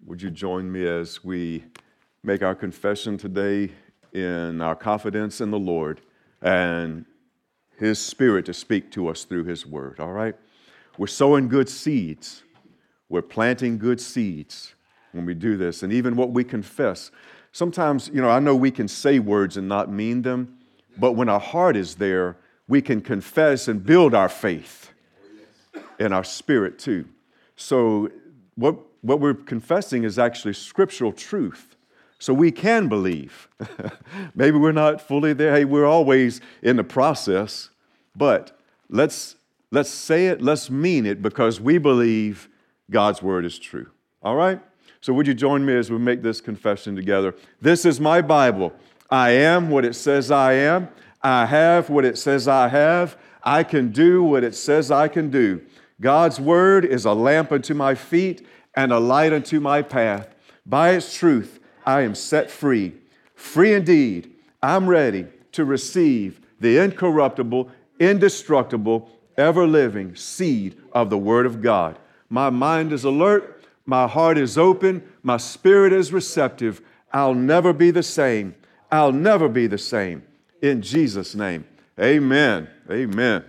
Would you join me as we make our confession today in our confidence in the Lord and His Spirit to speak to us through His Word, all right? We're sowing good seeds. We're planting good seeds when we do this. And even what we confess, sometimes, I know we can say words and not mean them, but when our heart is there, we can confess and build our faith in our spirit too. So what we're confessing is actually scriptural truth. So we can believe. Maybe we're not fully there. Hey, we're always in the process. But let's say it, let's mean it, because we believe God's word is true. All right? So would you join me as we make this confession together? This is my Bible. I am what it says I am. I have what it says I have. I can do what it says I can do. God's word is a lamp unto my feet and a light unto my path. By its truth, I am set free. Free indeed. I'm ready to receive the incorruptible, indestructible, ever-living seed of the Word of God. My mind is alert. My heart is open. My spirit is receptive. I'll never be the same. I'll never be the same. In Jesus' name, amen. Amen.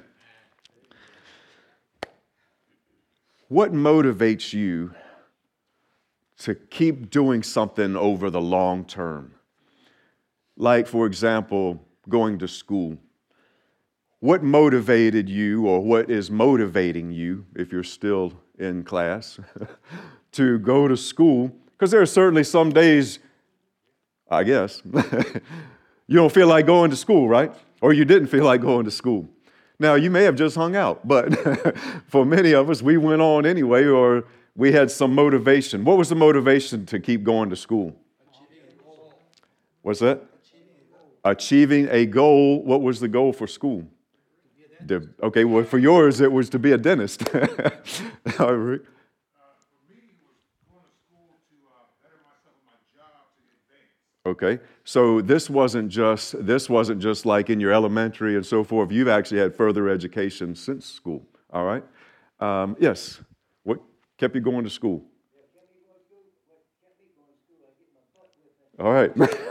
What motivates you to keep doing something over the long term? Like, for example, going to school. What motivated you, or what is motivating you, if you're still in class, to go to school? Because there are certainly some days, I guess, you don't feel like going to school, right? Or you didn't feel like going to school. Now, you may have just hung out, but for many of us, we went on anyway, or we had some motivation. What was the motivation to keep going to school? What's that? Achieving a goal. What was the goal for school? Okay, well, for yours, it was to be a dentist. For me, it was going to school to better myself in my job to advance. Okay, so this wasn't just like in your elementary and so forth. You've actually had further education since school. All right. Yes. What kept you going to school? All right.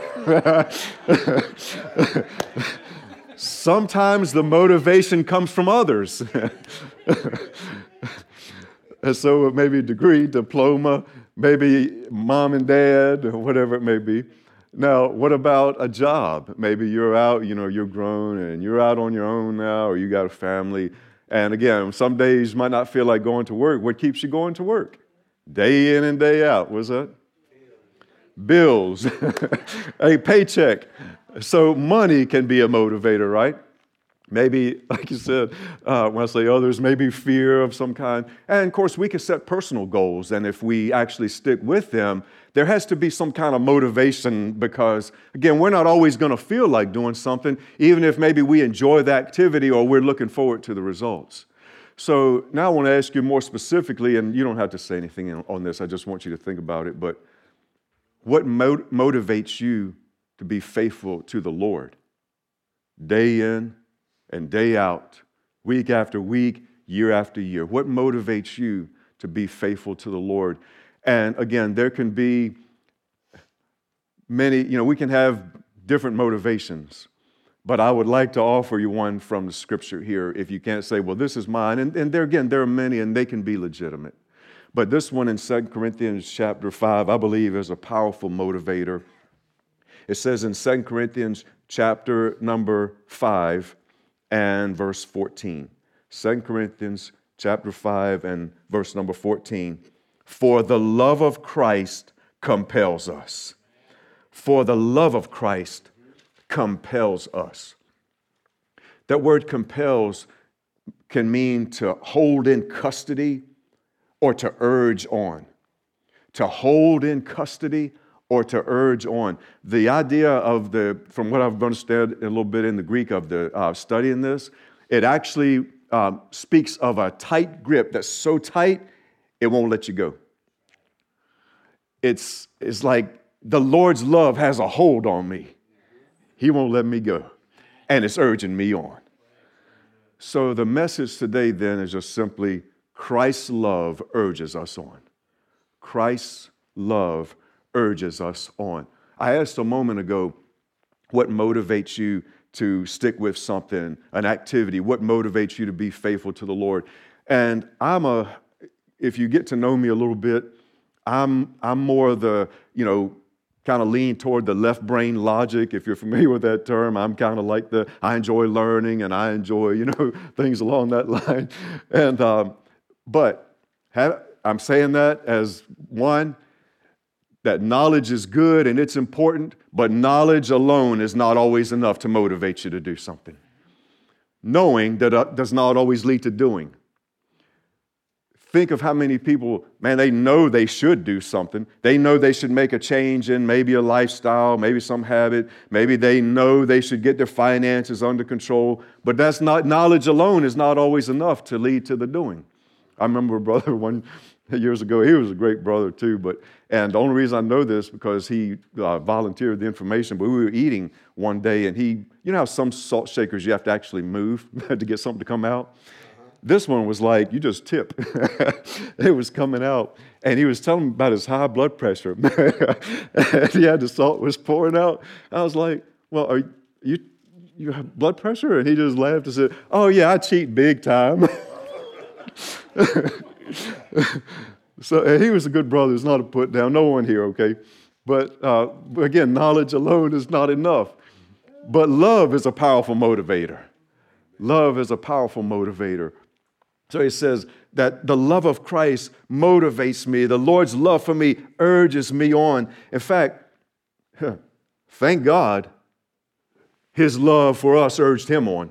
Sometimes the motivation comes from others. And so maybe a degree, diploma, maybe mom and dad, or whatever it may be. Now, what about a job? Maybe you're out, you're grown and you're out on your own now, or you got a family. And again, some days you might not feel like going to work. What keeps you going to work? Day in and day out. What's that? Bills. A paycheck. So money can be a motivator, right? Maybe, like you said, when I say others, maybe fear of some kind. And of course, we can set personal goals. And if we actually stick with them, there has to be some kind of motivation because, again, we're not always going to feel like doing something, even if maybe we enjoy the activity or we're looking forward to the results. So now I want to ask you more specifically, and you don't have to say anything on this. I just want you to think about it. But what motivates you to be faithful to the Lord day in and day out, week after week, year after year? What motivates you to be faithful to the Lord? And again, there can be many, we can have different motivations, but I would like to offer you one from the scripture here. If you can't say, well, this is mine, and there again, there are many, and they can be legitimate. But this one in 2 Corinthians chapter 5, I believe is a powerful motivator. It says in 2 Corinthians chapter number 5 and verse 14. 2 Corinthians chapter 5 and verse number 14. For the love of Christ compels us. For the love of Christ compels us. That word compels can mean to hold in custody or to urge on. To hold in custody or to urge on. The idea of from what I've understood a little bit in the Greek of the studying this, it actually speaks of a tight grip that's so tight, it won't let you go. It's like the Lord's love has a hold on me. He won't let me go. And it's urging me on. So the message today then is just simply Christ's love urges us on. Christ's love urges us on. I asked a moment ago, what motivates you to stick with something, an activity? What motivates you to be faithful to the Lord? And if you get to know me a little bit, I'm more of the, kind of lean toward the left brain logic. If you're familiar with that term, I'm kind of like I enjoy learning and I enjoy, things along that line. And, I'm saying that as one, that knowledge is good and it's important, but knowledge alone is not always enough to motivate you to do something. Knowing that does not always lead to doing. Think of how many people, man, they know they should do something. They know they should make a change in maybe a lifestyle, maybe some habit. Maybe they know they should get their finances under control. But that's not, knowledge alone is not always enough to lead to the doing. I remember a brother years ago, he was a great brother too, and the only reason I know this because he volunteered the information, but we were eating one day and you know how some salt shakers you have to actually move to get something to come out? This one was like, you just tip. It was coming out. And he was telling me about his high blood pressure. And he had the salt was pouring out. I was like, well, are you have blood pressure? And he just laughed and said, oh yeah, I cheat big time. So and he was a good brother. It's not a put down. No one here, okay? But again, knowledge alone is not enough. But love is a powerful motivator. Love is a powerful motivator. So he says that the love of Christ motivates me. The Lord's love for me urges me on. In fact, thank God, His love for us urged Him on.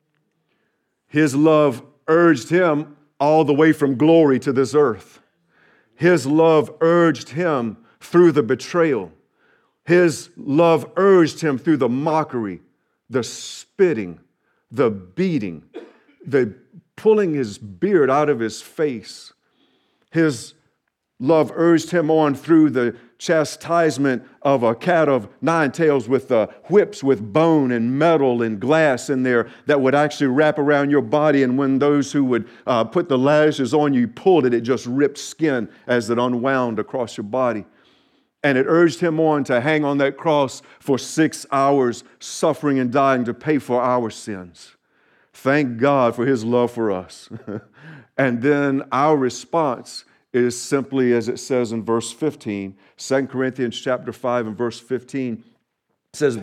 His love urged Him all the way from glory to this earth. His love urged Him through the betrayal. His love urged Him through the mockery, the spitting, the beating, the pulling His beard out of His face. His love urged Him on through the chastisement of a cat of nine tails with whips with bone and metal and glass in there that would actually wrap around your body. And when those who would put the lashes on you pulled it, it just ripped skin as it unwound across your body. And it urged Him on to hang on that cross for 6 hours, suffering and dying to pay for our sins. Thank God for His love for us. And then our response is simply as it says in verse 15, 2 Corinthians chapter 5 and verse 15, it says,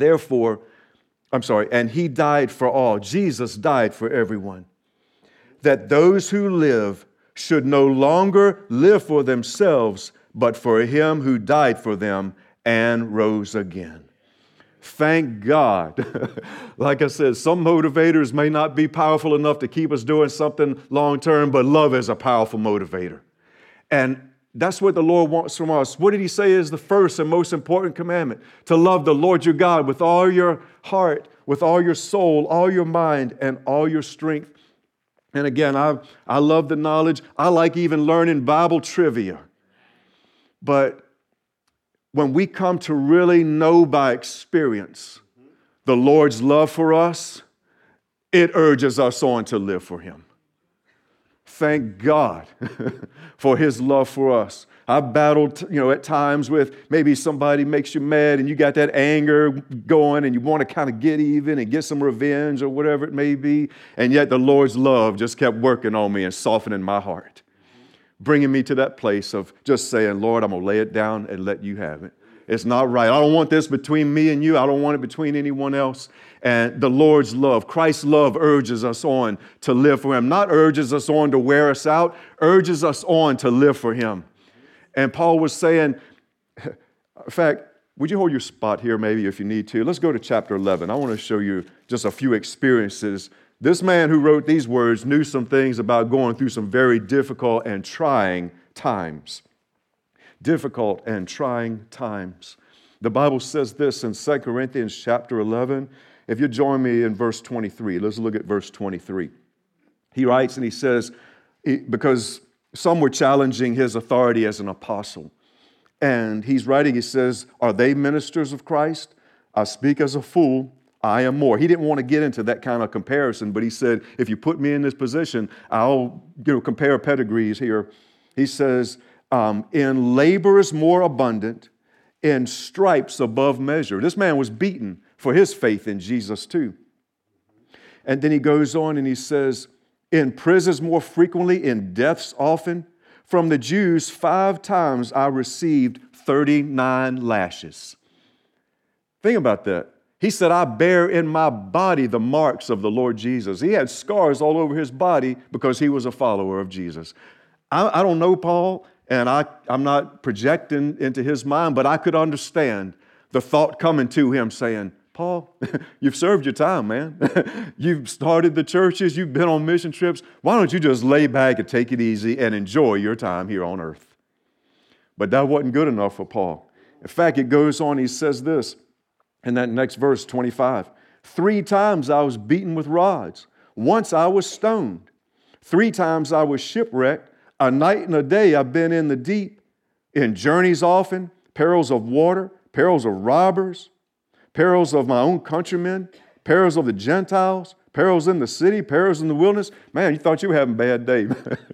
and He died for all. Jesus died for everyone. That those who live should no longer live for themselves, but for Him who died for them and rose again. Thank God. Like I said, some motivators may not be powerful enough to keep us doing something long term, but love is a powerful motivator. And that's what the Lord wants from us. What did He say is the first and most important commandment? To love the Lord your God with all your heart, with all your soul, all your mind, and all your strength. And again, I love the knowledge. I like even learning Bible trivia. But when we come to really know by experience the Lord's love for us, it urges us on to live for Him. Thank God for His love for us. I've battled, at times with maybe somebody makes you mad and you got that anger going and you want to kind of get even and get some revenge or whatever it may be. And yet the Lord's love just kept working on me and softening my heart, bringing me to that place of just saying, Lord, I'm going to lay it down and let You have it. It's not right. I don't want this between me and You. I don't want it between anyone else. And the Lord's love, Christ's love urges us on to live for Him. Not urges us on to wear us out, urges us on to live for Him. And Paul was saying, in fact, would you hold your spot here maybe if you need to? Let's go to chapter 11. I want to show you just a few experiences. This man who wrote these words knew some things about going through some very difficult and trying times. Difficult and trying times. The Bible says this in 2 Corinthians chapter 11. If you join me in verse 23, let's look at verse 23. He writes and he says, because some were challenging his authority as an apostle. And he's writing, he says, are they ministers of Christ? I speak as a fool. I am more. He didn't want to get into that kind of comparison, but he said, if you put me in this position, I'll compare pedigrees here. He says, in labors more abundant, in stripes above measure. This man was beaten for his faith in Jesus too. And then he goes on and he says, in prisons more frequently, in deaths often. From the Jews 5 times I received 39 lashes. Think about that. He said, I bear in my body the marks of the Lord Jesus. He had scars all over his body because he was a follower of Jesus. I don't know Paul, and I'm not projecting into his mind, but I could understand the thought coming to him saying, Paul, you've served your time, man. You've started the churches. You've been on mission trips. Why don't you just lay back and take it easy and enjoy your time here on earth? But that wasn't good enough for Paul. In fact, it goes on. He says this in that next verse, 25. 3 times I was beaten with rods. Once I was stoned. 3 times I was shipwrecked. A night and a day I've been in the deep. In journeys often, perils of water, perils of robbers, perils of my own countrymen, perils of the Gentiles, perils in the city, perils in the wilderness. Man, you thought you were having a bad day.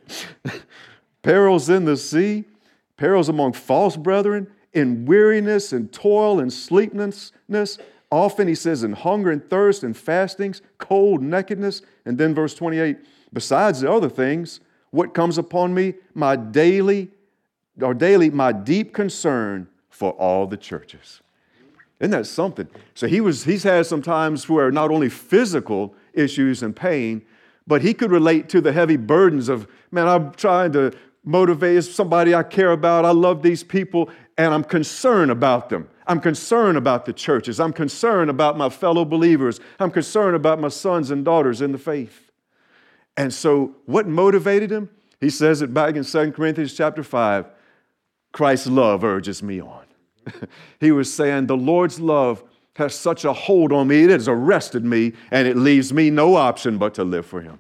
Perils in the sea, perils among false brethren, in weariness and toil and sleeplessness. Often, he says, in hunger and thirst and fastings, cold, nakedness. And then verse 28, besides the other things, what comes upon me, my daily, my deep concern for all the churches. Isn't that something? So he's had some times where not only physical issues and pain, but he could relate to the heavy burdens of, man, I'm trying to motivate somebody I care about. I love these people, and I'm concerned about them. I'm concerned about the churches. I'm concerned about my fellow believers. I'm concerned about my sons and daughters in the faith. And so what motivated him? He says it back in 2 Corinthians chapter 5, Christ's love urges me on. He was saying, the Lord's love has such a hold on me, it has arrested me, and it leaves me no option but to live for Him.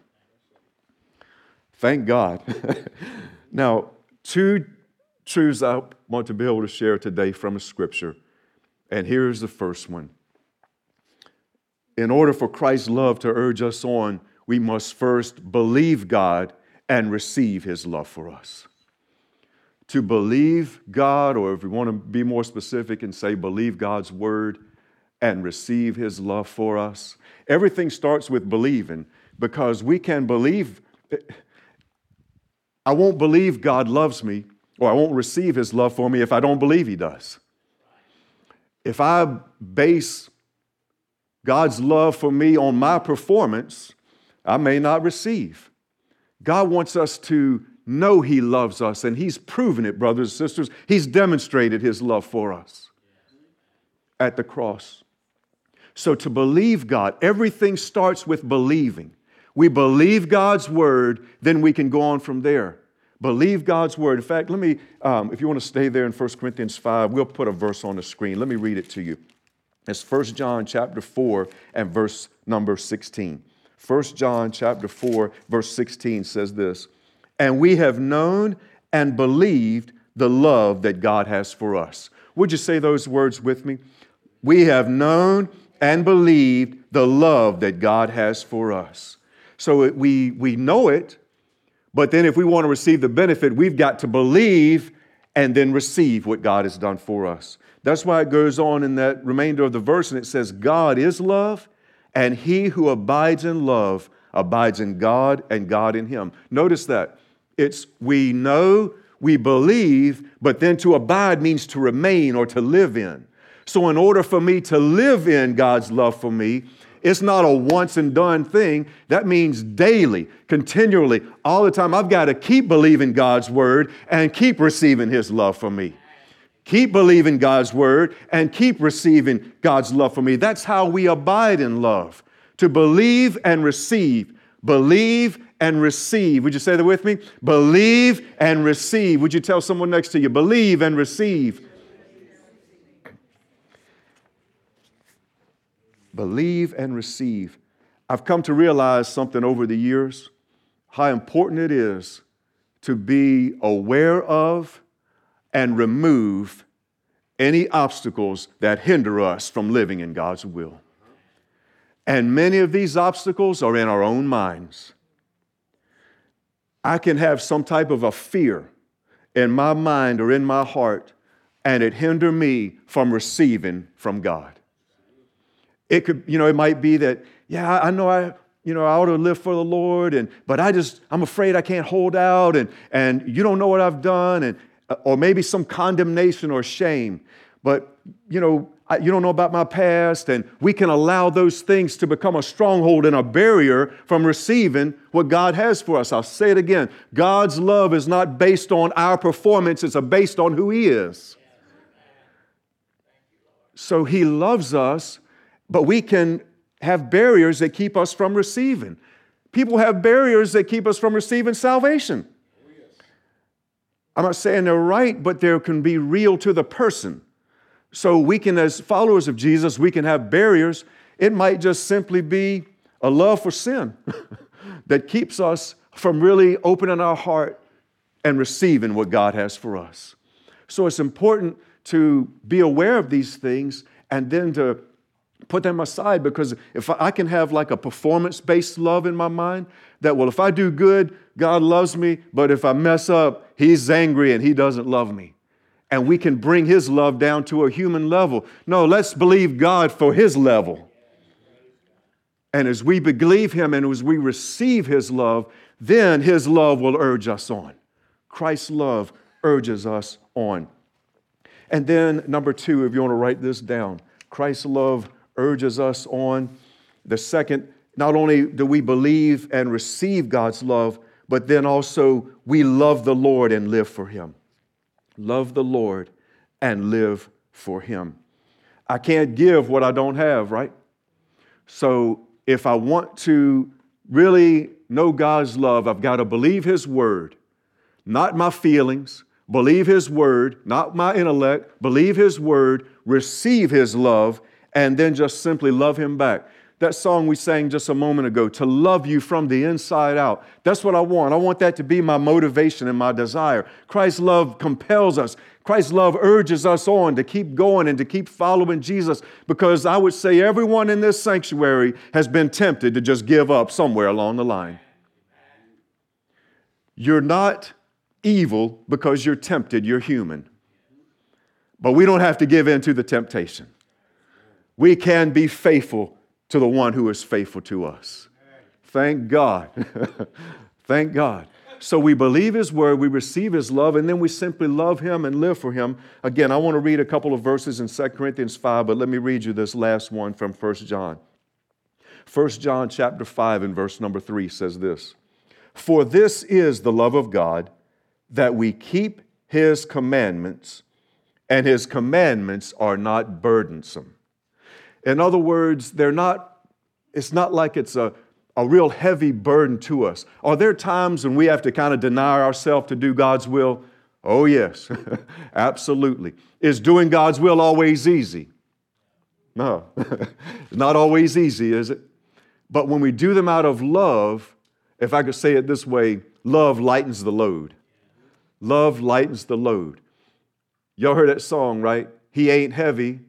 Thank God. Now, 2 truths I want to be able to share today from a scripture, and here's the first one. In order for Christ's love to urge us on, we must first believe God and receive His love for us. To believe God, or if we want to be more specific and say believe God's word and receive His love for us. Everything starts with believing, because we can believe. I won't believe God loves me, or I won't receive His love for me if I don't believe He does. If I base God's love for me on my performance, I may not receive. God wants us to know He loves us, and He's proven it, brothers and sisters. He's demonstrated His love for us at the cross. So to believe God, everything starts with believing. We believe God's word, then we can go on from there. Believe God's word. In fact, let me, if you want to stay there in 1 Corinthians 5, we'll put a verse on the screen. Let me read it to you. It's 1 John chapter 4 and verse number 16. 1 John chapter 4, verse 16 says this, and we have known and believed the love that God has for us. Would you say those words with me? We have known and believed the love that God has for us. So we know it, but then if we want to receive the benefit, we've got to believe and then receive what God has done for us. That's why it goes on in that remainder of the verse, and it says, God is love, and he who abides in love abides in God and God in him. Notice that. It's we know, we believe, but then to abide means to remain or to live in. So in order for me to live in God's love for me, it's not a once and done thing. That means daily, continually, all the time. I've got to keep believing God's word and keep receiving His love for me. Keep believing God's word and keep receiving God's love for me. That's how we abide in love. To believe and receive. Believe and receive. Would you say that with me? Believe and receive. Would you tell someone next to you? Believe and receive. Believe and receive. I've come to realize something over the years, how important it is to be aware of and remove any obstacles that hinder us from living in God's will. And many of these obstacles are in our own minds. I can have some type of a fear in my mind or in my heart, and it hinder me from receiving from God. It could, it might be that, yeah, I know I ought to live for the Lord, but I'm afraid I can't hold out, and you don't know what I've done, or maybe some condemnation or shame. But, you don't know about my past, and we can allow those things to become a stronghold and a barrier from receiving what God has for us. I'll say it again. God's love is not based on our performance. It's based on who He is. So He loves us, but we can have barriers that keep us from receiving. People have barriers that keep us from receiving salvation. I'm not saying they're right, but they can be real to the person. So we can, as followers of Jesus, we can have barriers. It might just simply be a love for sin that keeps us from really opening our heart and receiving what God has for us. So it's important to be aware of these things and then to put them aside, because if I can have like a performance-based love in my mind, that, well, if I do good, God loves me, but if I mess up, He's angry and He doesn't love me. And we can bring His love down to a human level. No, let's believe God for His level. And as we believe Him and as we receive His love, then His love will urge us on. Christ's love urges us on. And then number 2, if you want to write this down, Christ's love urges us on. The second, not only do we believe and receive God's love, but then also we love the Lord and live for Him. Love the Lord and live for Him. I can't give what I don't have, right? So if I want to really know God's love, I've got to believe His word, not my feelings. Believe His word, not my intellect. Believe His word, receive His love, and then just simply love Him back. That song we sang just a moment ago, to love you from the inside out. That's what I want. I want that to be my motivation and my desire. Christ's love compels us. Christ's love urges us on to keep going and to keep following Jesus, because I would say everyone in this sanctuary has been tempted to just give up somewhere along the line. You're not evil because you're tempted. You're human. But we don't have to give in to the temptation. We can be faithful to the one who is faithful to us. Thank God. Thank God. So we believe His word, we receive His love, and then we simply love Him and live for Him. Again, I want to read a couple of verses in 2 Corinthians 5, but let me read you this last one from 1 John. 1 John chapter 5 and verse number 3 says this: "For this is the love of God, that we keep His commandments, and His commandments are not burdensome." In other words, it's not like it's a real heavy burden to us. Are there times when we have to kind of deny ourselves to do God's will? Oh, yes, absolutely. Is doing God's will always easy? No, it's not always easy, is it? But when we do them out of love, if I could say it this way, love lightens the load. Love lightens the load. Y'all heard that song, right? He ain't heavy.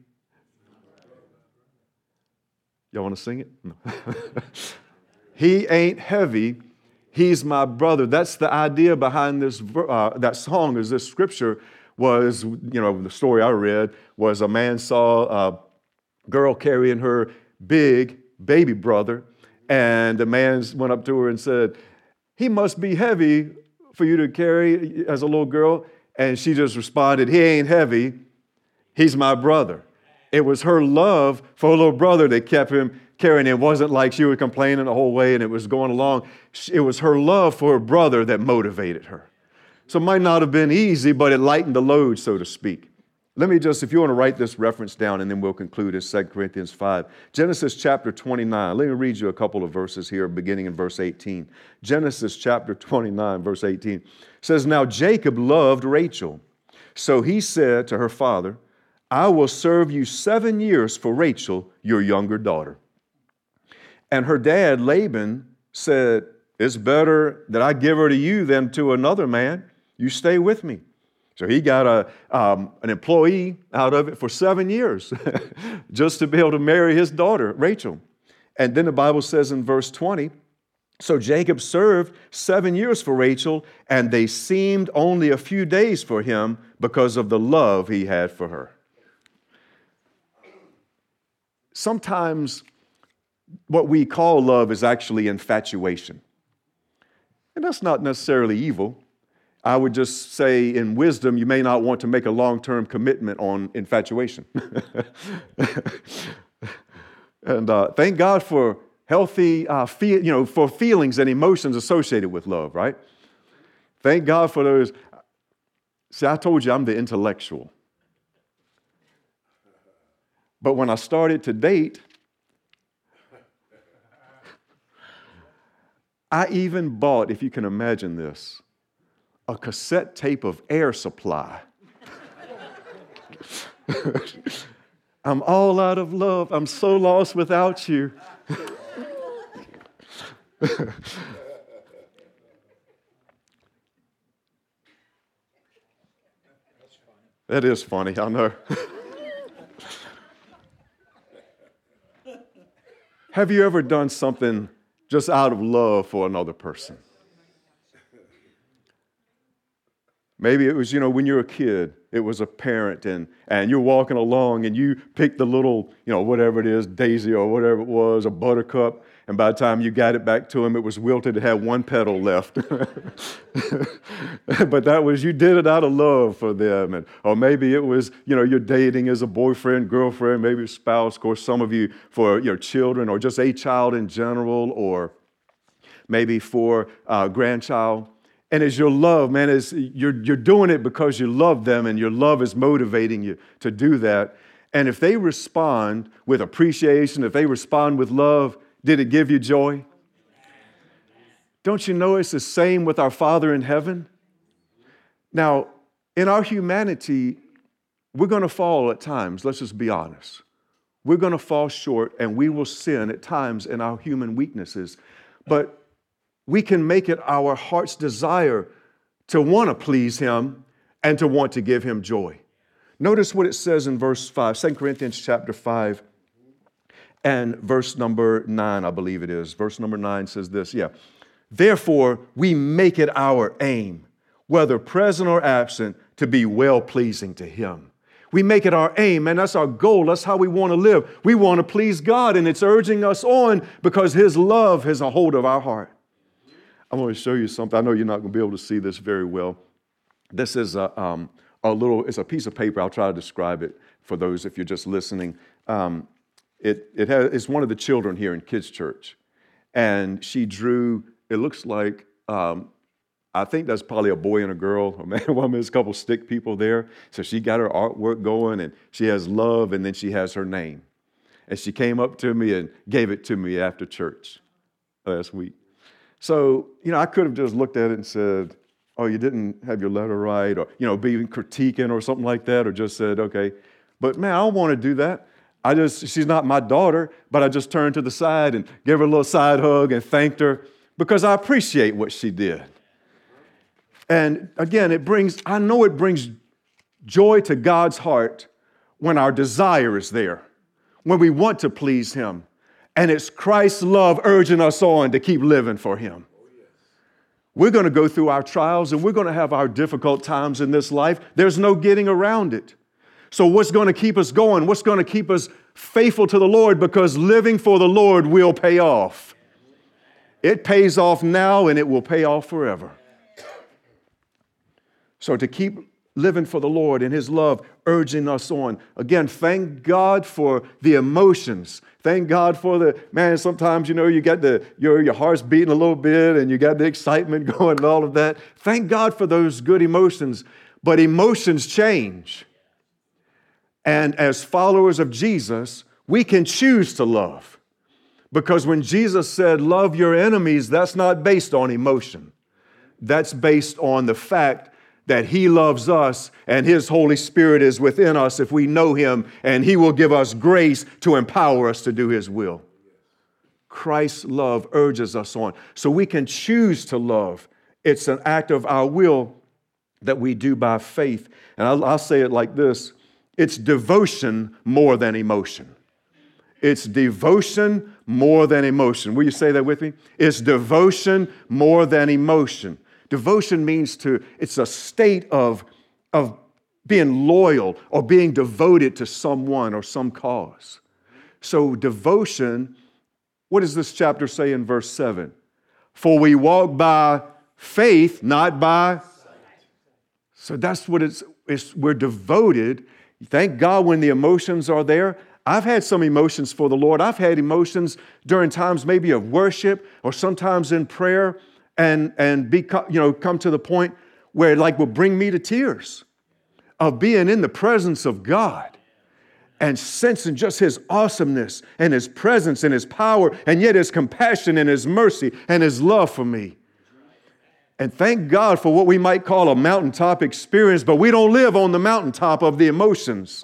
Y'all want to sing it? No. He ain't heavy. He's my brother. That's the idea behind this. That song is this scripture was, the story I read was a man saw a girl carrying her big baby brother, and the man went up to her and said, "He must be heavy for you to carry as a little girl." And she just responded, "He ain't heavy. He's my brother." It was her love for her little brother that kept him carrying. It wasn't like she was complaining the whole way and it was going along. It was her love for her brother that motivated her. So it might not have been easy, but it lightened the load, so to speak. Let me just, if you want to write this reference down, and then we'll conclude in 2 Corinthians 5. Genesis chapter 29. Let me read you a couple of verses here, beginning in verse 18. Genesis chapter 29, verse 18 says, "Now Jacob loved Rachel. So he said to her father, 'I will serve you 7 years for Rachel, your younger daughter.' And her dad, Laban, said, 'It's better that I give her to you than to another man. You stay with me.' So he got an employee out of it for 7 years just to be able to marry his daughter, Rachel. And then the Bible says in verse 20, So Jacob served 7 years for Rachel, and they seemed only a few days for him because of the love he had for her. Sometimes what we call love is actually infatuation. And that's not necessarily evil. I would just say in wisdom, you may not want to make a long-term commitment on infatuation. And thank God for healthy, for feelings and emotions associated with love, right? Thank God for those. See, I told you I'm the intellectual. But when I started to date, I even bought, if you can imagine this, a cassette tape of Air Supply. I'm all out of love. I'm so lost without you. That is funny, I know. Have you ever done something just out of love for another person? Maybe it was, when you're a kid, it was a parent and you're walking along and you picked the little, whatever it is, daisy or whatever it was, a buttercup, and by the time you got it back to him, it was wilted, it had one petal left. But that was, you did it out of love for them. Or maybe it was, you're dating as a boyfriend, girlfriend, maybe a spouse, of course, some of you for your children or just a child in general, or maybe for a grandchild. And as your love, man, you're doing it because you love them and your love is motivating you to do that. And if they respond with appreciation, if they respond with love, did it give you joy? Don't you know it's the same with our Father in heaven? Now, in our humanity, we're going to fall at times. Let's just be honest. We're going to fall short and we will sin at times in our human weaknesses. But we can make it our heart's desire to want to please Him and to want to give Him joy. Notice what it says in verse 5, 2 Corinthians chapter 5 and verse number 9, I believe it is. Verse number 9 says this, Therefore, we make it our aim, whether present or absent, to be well-pleasing to Him. We make it our aim, and that's our goal. That's how we want to live. We want to please God, and it's urging us on because His love has a hold of our heart. I want to show you something. I know you're not going to be able to see this very well. This is it's a piece of paper. I'll try to describe it for those if you're just listening. It's one of the children here in Kids Church. And she drew, it looks like, I think that's probably a boy and a girl, a man and woman, there's a couple stick people there. So she got her artwork going and she has love and then she has her name. And she came up to me and gave it to me after church last week. So, I could have just looked at it and said, oh, you didn't have your letter right, or, be critiquing or something like that, or just said, okay. But man, I don't want to do that. She's not my daughter, but I just turned to the side and gave her a little side hug and thanked her because I appreciate what she did. And again, I know it brings joy to God's heart when our desire is there, when we want to please Him. And it's Christ's love urging us on to keep living for Him. We're going to go through our trials and we're going to have our difficult times in this life. There's no getting around it. So what's going to keep us going? What's going to keep us faithful to the Lord? Because living for the Lord will pay off. It pays off now and it will pay off forever. So to keep living for the Lord and His love urging us on. Again, thank God for the emotions. Thank God for sometimes, you got your heart's beating a little bit and you got the excitement going and all of that. Thank God for those good emotions. But emotions change. And as followers of Jesus, we can choose to love. Because when Jesus said, love your enemies, that's not based on emotion. That's based on the fact that He loves us and His Holy Spirit is within us if we know Him, and He will give us grace to empower us to do His will. Christ's love urges us on. So we can choose to love. It's an act of our will that we do by faith. And I'll say it like this. It's devotion more than emotion. It's devotion more than emotion. Will you say that with me? It's devotion more than emotion. Devotion means it's a state of being loyal or being devoted to someone or some cause. So devotion, what does this chapter say in verse 7? For we walk by faith, not by sight. So that's what we're devoted. Thank God when the emotions are there. I've had some emotions for the Lord. I've had emotions during times maybe of worship or sometimes in prayer and come to the point where it will bring me to tears of being in the presence of God and sensing just His awesomeness and His presence and His power and yet His compassion and His mercy and His love for me. And thank God for what we might call a mountaintop experience, but we don't live on the mountaintop of the emotions.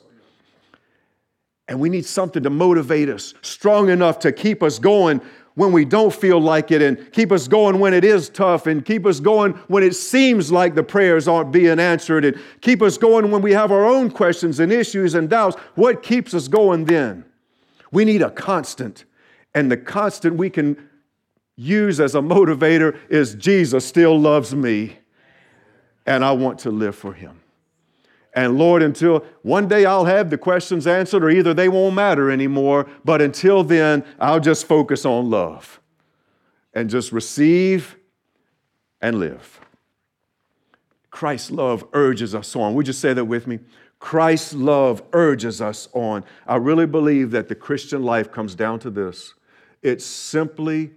And we need something to motivate us, strong enough to keep us going when we don't feel like it, and keep us going when it is tough, and keep us going when it seems like the prayers aren't being answered, and keep us going when we have our own questions and issues and doubts. What keeps us going then? We need a constant, and the constant we can use as a motivator is Jesus still loves me, and I want to live for Him. And Lord, until one day I'll have the questions answered, or either they won't matter anymore, but until then, I'll just focus on love and just receive and live. Christ's love urges us on. Would you say that with me? Christ's love urges us on. I really believe that the Christian life comes down to this. It's simply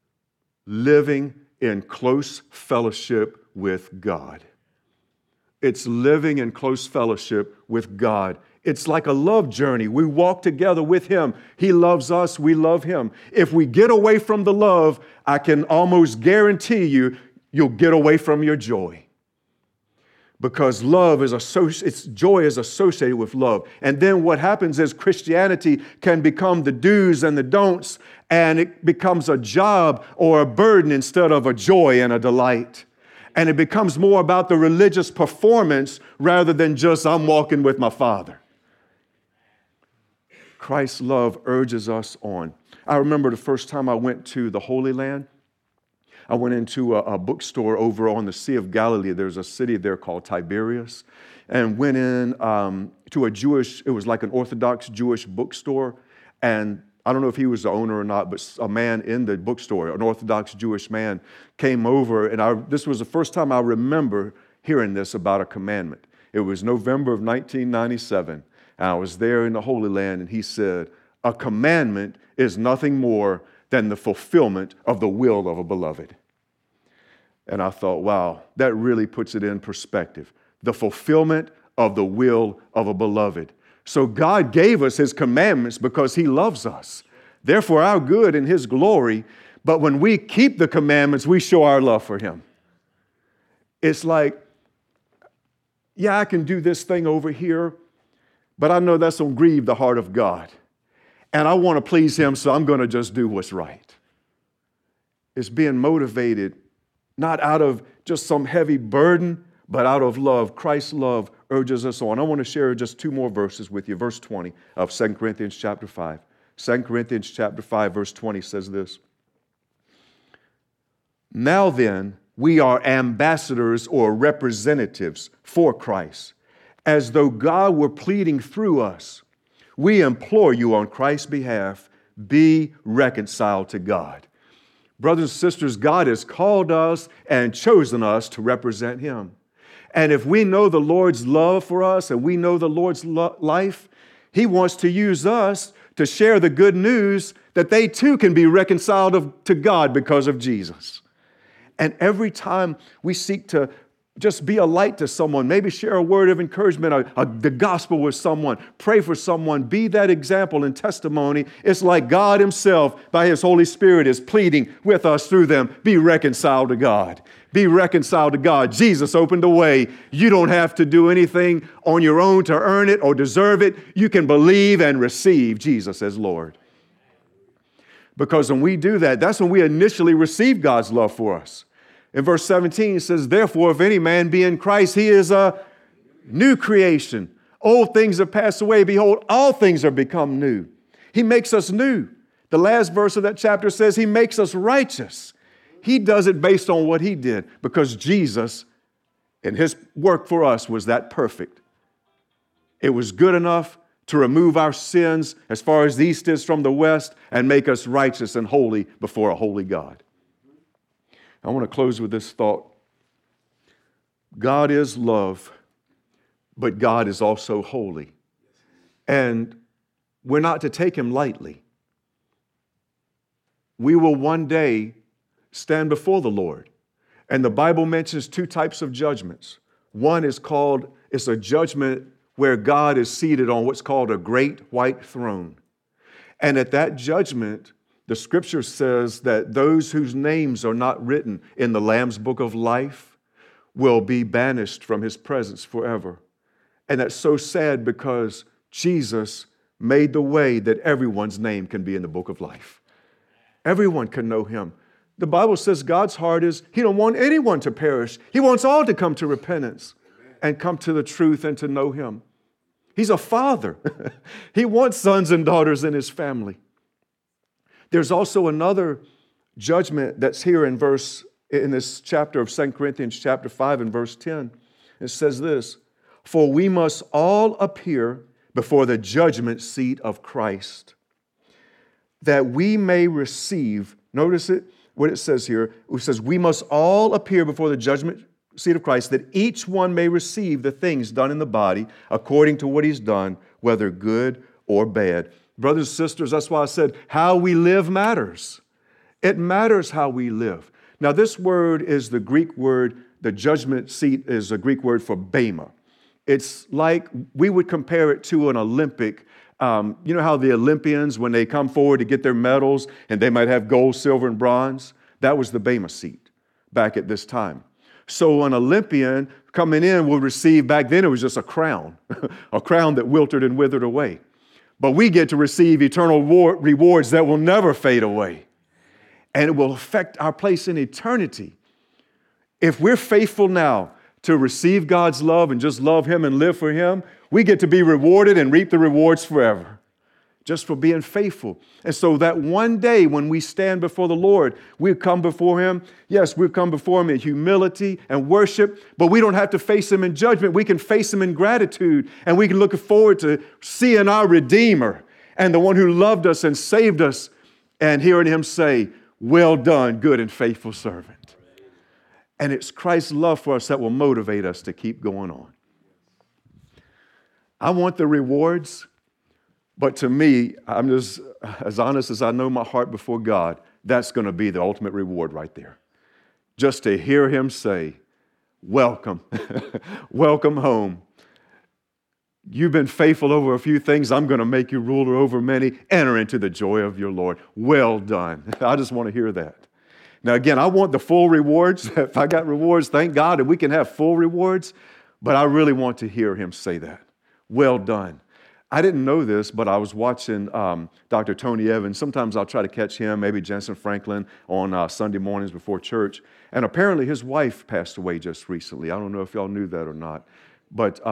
living in close fellowship with God. It's living in close fellowship with God. It's like a love journey. We walk together with Him. He loves us. We love Him. If we get away from the love, I can almost guarantee you'll get away from your joy. Because joy is associated with love. And then what happens is Christianity can become the do's and the don'ts, and it becomes a job or a burden instead of a joy and a delight. And it becomes more about the religious performance rather than just I'm walking with my Father. Christ's love urges us on. I remember the first time I went to the Holy Land. I went into a bookstore over on the Sea of Galilee. There's a city there called Tiberias, and went in to it was like an Orthodox Jewish bookstore. And I don't know if he was the owner or not, but a man in the bookstore, an Orthodox Jewish man, came over. And this was the first time I remember hearing this about a commandment. It was November of 1997. And I was there in the Holy Land, and he said, a commandment is nothing more than the fulfillment of the will of a beloved. And I thought, wow, that really puts it in perspective. The fulfillment of the will of a beloved. So God gave us His commandments because He loves us. Therefore, our good and His glory. But when we keep the commandments, we show our love for Him. It's like, yeah, I can do this thing over here, but I know that's going to grieve the heart of God. And I want to please Him, so I'm going to just do what's right. It's being motivated, not out of just some heavy burden, but out of love. Christ's love urges us on. I want to share just two more verses with you. Verse 20 of 2 Corinthians chapter 5. 2 Corinthians chapter 5, verse 20 says this. Now then, we are ambassadors or representatives for Christ, as though God were pleading through us. We implore you on Christ's behalf, be reconciled to God. Brothers and sisters, God has called us and chosen us to represent Him. And if we know the Lord's love for us and we know the Lord's life, He wants to use us to share the good news that they too can be reconciled to God because of Jesus. And every time we seek to just be a light to someone, maybe share a word of encouragement, the gospel with someone, pray for someone, be that example and testimony. It's like God Himself, by His Holy Spirit, is pleading with us through them, be reconciled to God. Be reconciled to God. Jesus opened the way. You don't have to do anything on your own to earn it or deserve it. You can believe and receive Jesus as Lord. Because when we do that, that's when we initially receive God's love for us. In verse 17, it says, therefore, if any man be in Christ, he is a new creation. Old things have passed away. Behold, all things are become new. He makes us new. The last verse of that chapter says he makes us righteous. He does it based on what he did because Jesus and his work for us was that perfect. It was good enough to remove our sins as far as the east is from the west and make us righteous and holy before a holy God. I want to close with this thought. God is love, but God is also holy. And we're not to take him lightly. We will one day stand before the Lord. And the Bible mentions two types of judgments. One is called, it's a judgment where God is seated on what's called a great white throne. And at that judgment, the scripture says that those whose names are not written in the Lamb's book of life will be banished from his presence forever. And that's so sad because Jesus made the way that everyone's name can be in the book of life. Everyone can know him. The Bible says God's heart is, he don't want anyone to perish. He wants all to come to repentance and come to the truth and to know him. He's a father. He wants sons and daughters in his family. There's also another judgment that's here in this chapter of 2 Corinthians chapter 5 and verse 10. It says this, for we must all appear before the judgment seat of Christ, that we may receive, notice it, what it says here, it says, we must all appear before the judgment seat of Christ, that each one may receive the things done in the body according to what he's done, whether good or bad. Brothers and sisters, that's why I said how we live matters. It matters how we live. Now, this word is the Greek word, the judgment seat is a Greek word for bema. It's like we would compare it to an Olympic. You know how the Olympians, when they come forward to get their medals, and they might have gold, silver, and bronze? That was the bema seat back at this time. So an Olympian coming in will receive, back then it was just a crown, a crown that wilted and withered away. But we get to receive eternal rewards that will never fade away. And it will affect our place in eternity. If we're faithful now to receive God's love and just love him and live for him, we get to be rewarded and reap the rewards forever, just for being faithful. And so that one day when we stand before the Lord, we come before him. Yes, we've come before him in humility and worship, but we don't have to face him in judgment. We can face him in gratitude, and we can look forward to seeing our Redeemer and the one who loved us and saved us, and hearing him say, well done, good and faithful servant. And it's Christ's love for us that will motivate us to keep going on. I want the rewards, but to me, I'm just as honest as I know my heart before God, that's going to be the ultimate reward right there. Just to hear him say, welcome, welcome home. You've been faithful over a few things. I'm going to make you ruler over many. Enter into the joy of your Lord. Well done. I just want to hear that. Now, again, I want the full rewards. If I got rewards, thank God that we can have full rewards. But I really want to hear him say that. Well done. I didn't know this, but I was watching Dr. Tony Evans. Sometimes I'll try to catch him, maybe Jensen Franklin, on Sunday mornings before church. And apparently his wife passed away just recently. I don't know if y'all knew that or not. But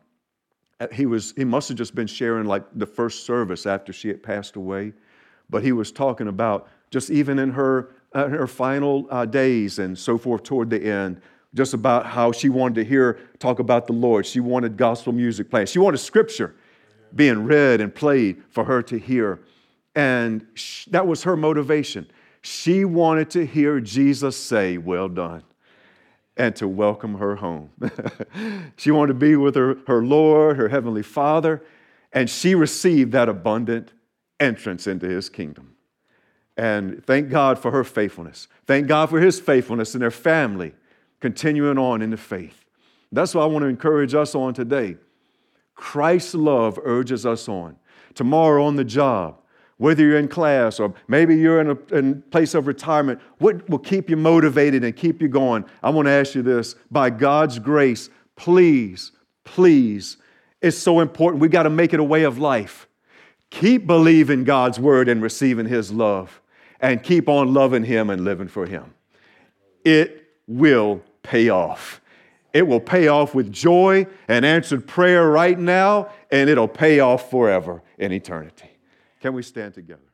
he must have just been sharing like the first service after she had passed away. But he was talking about just even in her final days and so forth toward the end, just about how she wanted to talk about the Lord. She wanted gospel music playing. She wanted scripture being read and played for her to hear. And that was her motivation. She wanted to hear Jesus say, well done, and to welcome her home. She wanted to be with her Lord, her Heavenly Father, and she received that abundant entrance into his kingdom. And thank God for her faithfulness. Thank God for his faithfulness and their family continuing on in the faith. That's what I want to encourage us on today. Christ's love urges us on. Tomorrow on the job, whether you're in class or maybe you're in a place of retirement, what will keep you motivated and keep you going? I want to ask you this. By God's grace, please, it's so important. We got to make it a way of life. Keep believing God's word and receiving his love, and keep on loving him and living for him. It will pay off. It will pay off with joy and answered prayer right now, and it'll pay off forever in eternity. Can we stand together?